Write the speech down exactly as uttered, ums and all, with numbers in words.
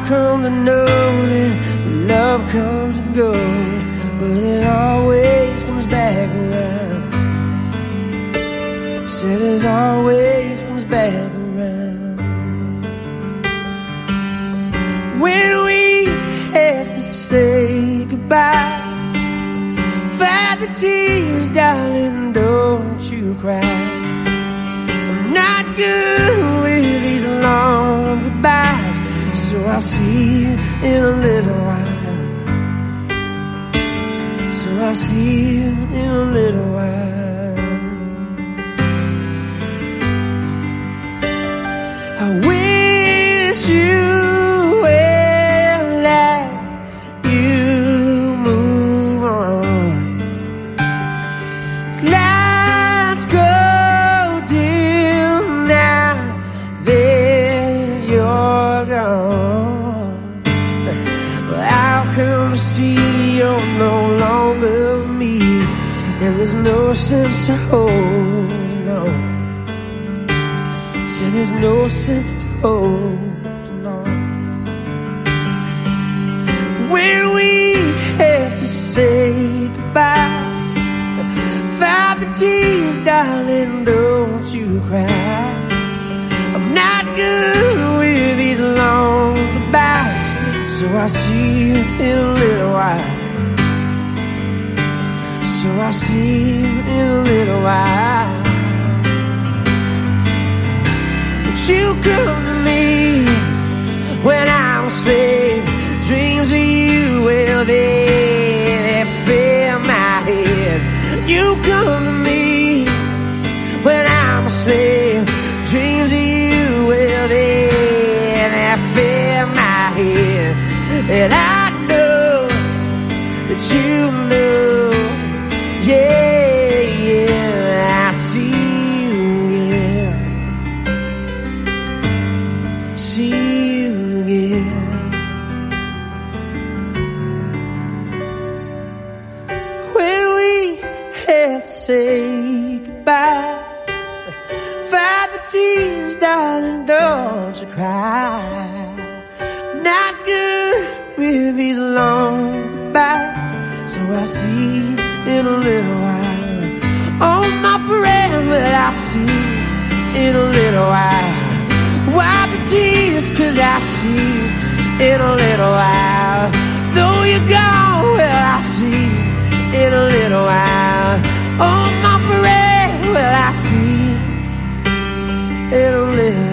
come to know that love comes and goes, but it always comes back around. Said it always comes back around. When we have to say goodbye, fight the tears, darling, don't you cry. I'm not good with these long goodbyes, so I'll see you in a little while. So I'll see you in a little while. I wish you well as you move on. Lights go dim now that you're gone. Well, I'll come see you're no longer with me, and there's no sense to hold on. So there's no sense to hold on. When we have to say goodbye, fight the tears, darling, don't you cry. I'm not good with these long goodbyes, so I'll see you in a little while. So I'll see you in a little while. You come to me when I'm a slave. Dreams of you, well, they, they fill my head. You come to me when I'm a slave. Dreams of you, well, they, they fill my head. And I know that you know, yeah, yeah, I see. See you again. When we have to say goodbye, fight the tears, darling, don't you cry. Not good with these long goodbyes, so I'll see you in a little while. Oh, my friend, but I'll see you in a little while. Wipe the tears, cause I see you in a little while. Though you're gone, well, I see you in a little while. Oh, my friend, well, I see you in a little while.